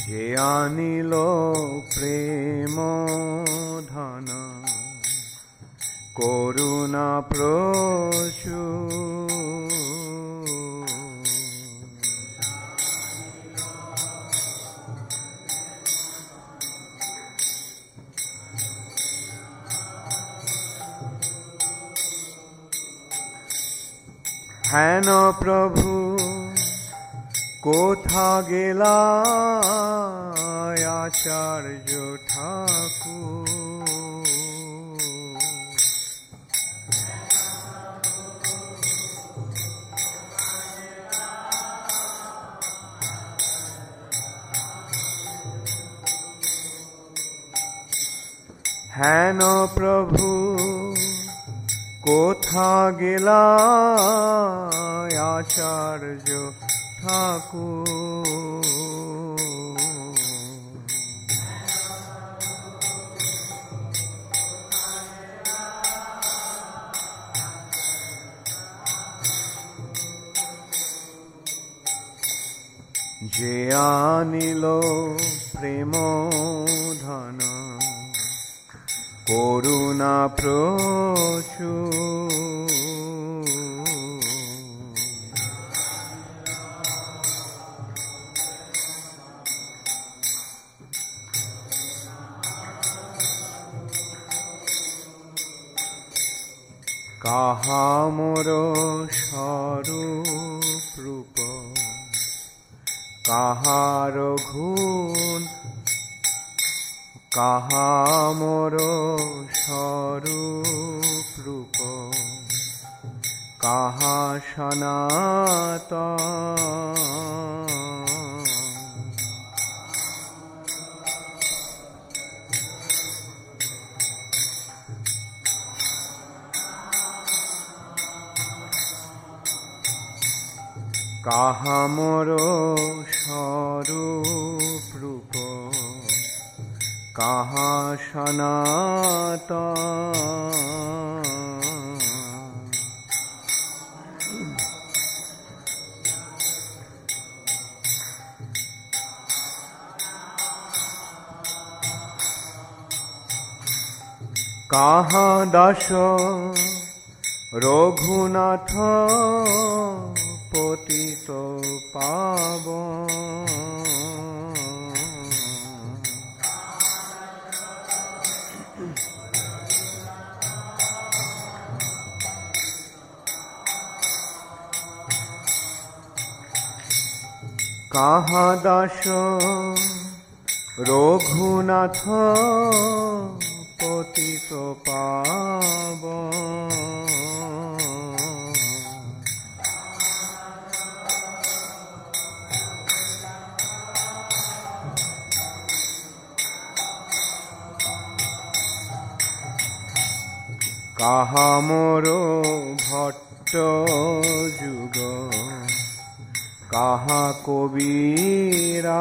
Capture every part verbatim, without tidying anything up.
যে আনিল প্রেম ধন করুণা প্রচুর, হেন প্রভু কোথা গেলা আচার্য ঠাকুর, হেন প্রভু কোথা গেলা আচার্য ঠাকুর, যে আনিল প্রেম ধন করুণা প্রচুর, কাহা মোর স্বরূপ রূপ, কাহার গুণ, কাহা মোর স্বরূপ রূপ, কাহা সনাতন, কাহা মোর স্বরূপ রূপ, কাহা সনাতন, কাহা দাস রঘুনাথ পতিত পাবন, কাহা দাস রঘুনাথ পতিত পাবন, কাহা মোর ভট্ট যুগ, কাহা কবিরা,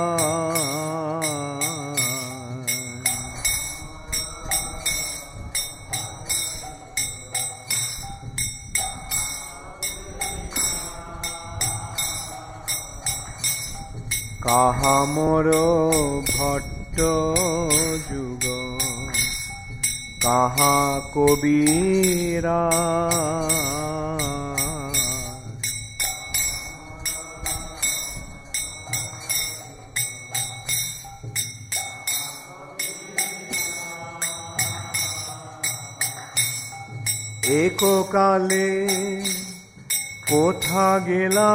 কাহা মোর ভট্ট যুগ, কাহা কবিরা, এককালে কোথা গেলা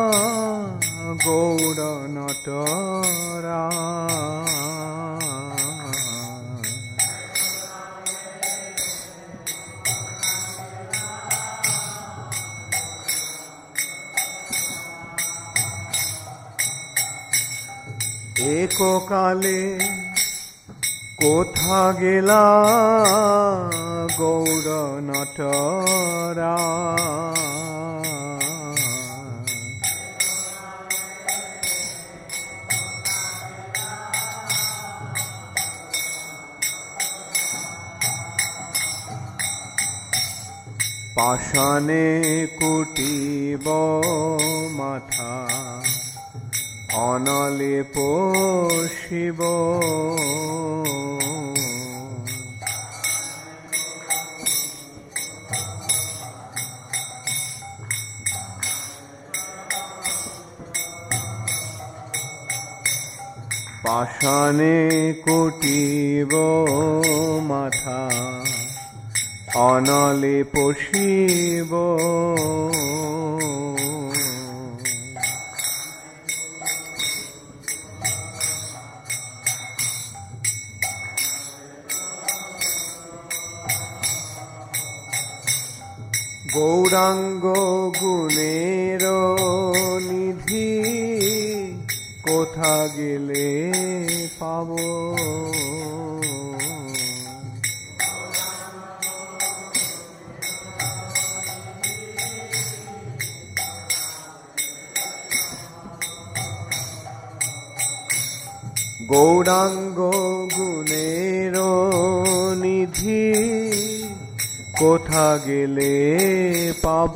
গৌর নটরা, এককালে কোথা গেলা গৌর নটরা, পাষাণে কুটিব মাথা, অনলেপ শিব পাষাণে কুটিব মাথা অনলেপ শিব গৌরাঙ্গ গুণের নিধি কোথা গেলে পাব গৌরাঙ্গ গুণের নিধি কোথা গেলে পাব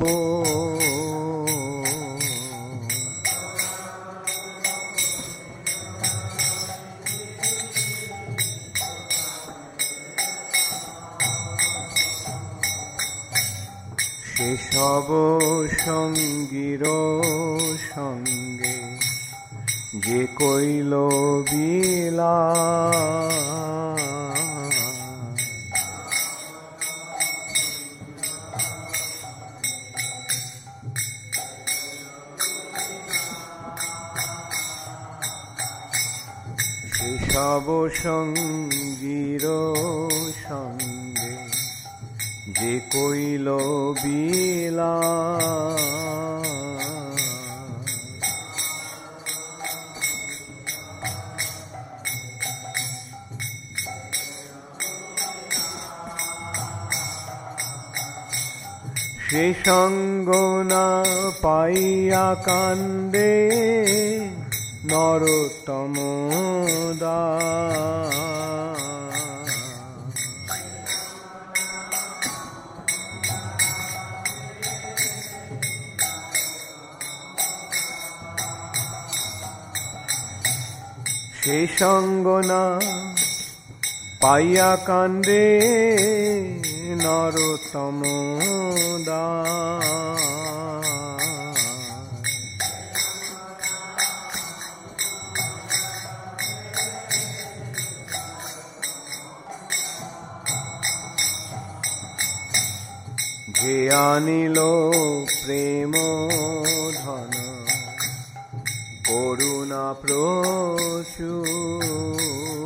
সেসব সঙ্গীর সঙ্গে যে কইল বিলা সেসব সঙ্গীর সঙ্গে যে কইল বিলা সে সঙ্গ না পাইয়া কান্দে নরোত্তম দাস সে সঙ্গ না পাইয়া কান্দে নরোত্তম দাস যে আনিল প্রেম ধন করুণা প্রচুর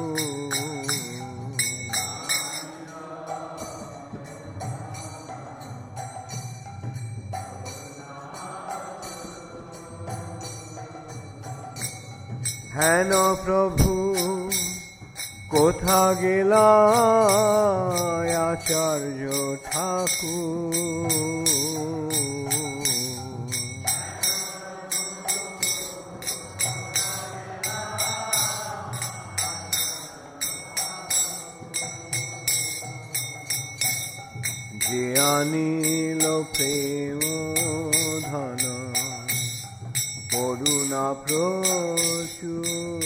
হেন প্রভু কোথা গেলা আচার্য ঠাকুর যে আনিল প্রেম ধন করুণা প্রচুর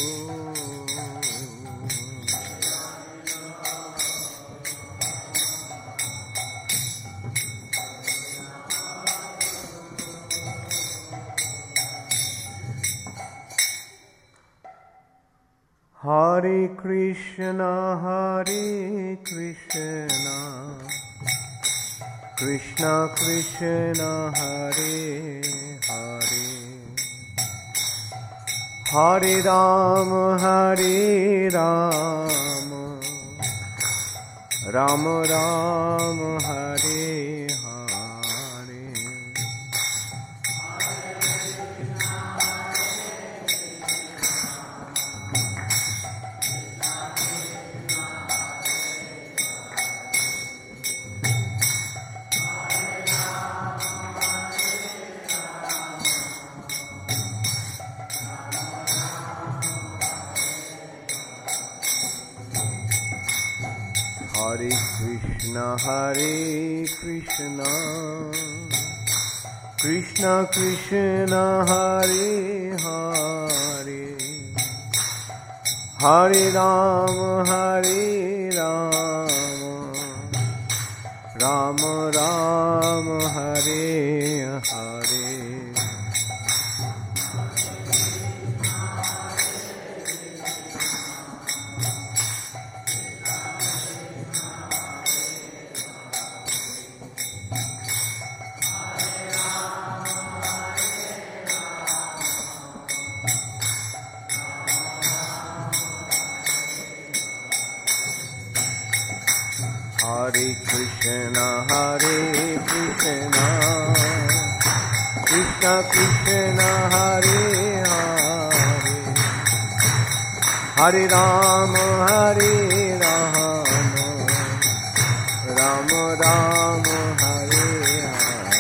হরে কৃষ্ণ হরে কৃষ্ণ কৃষ্ণ কৃষ্ণ হরে হরে হরে রাম হরে Ram Ram Ram Hare Hare Hare Krishna, Hare Krishna, Krishna Krishna Krishna Hare Hare Hare Ram Hare Ram Ram Ram Hare Hare Hare Krishna, Hare Krishna, Krishna Krishna, Hare Hare, Hare Rama, Hare Rama, Rama Rama, Hare Hare.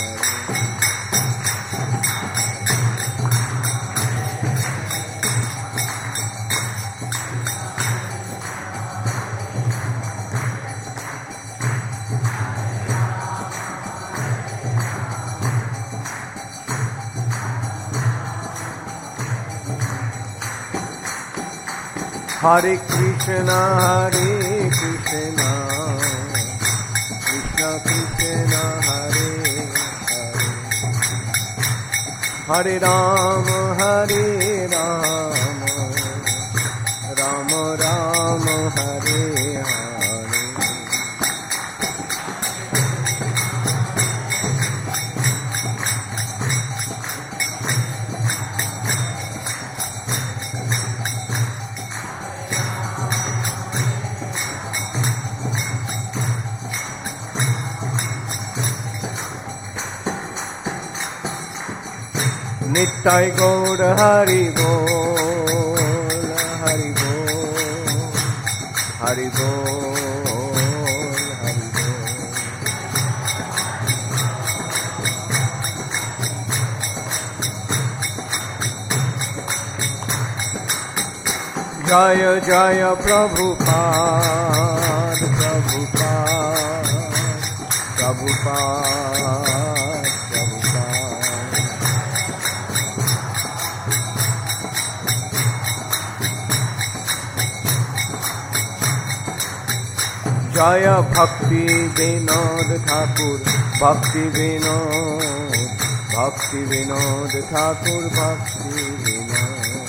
Hare Krishna, Hare Krishna, Krishna Krishna, Hare Hare, Hare Rama, Hare Rama, Rama Rama, Hare Hare. Nittai Gaur Hari Bol, Hari Bol, Hari Bol, Hari Bol. Jaya Jaya Prabhupada, Prabhupada, Prabhupada. Jaya Bhakti Vinod Thakur, Bhakti Vinod, Bhakti Vinod Thakur, Bhakti Vinod.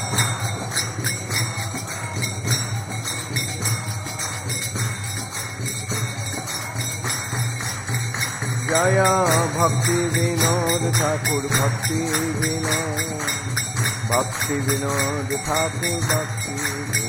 Jaya Bhakti Vinod Thakur, Bhakti Vinod, Bhakti Vinod Thakur, Bhakti Vinod.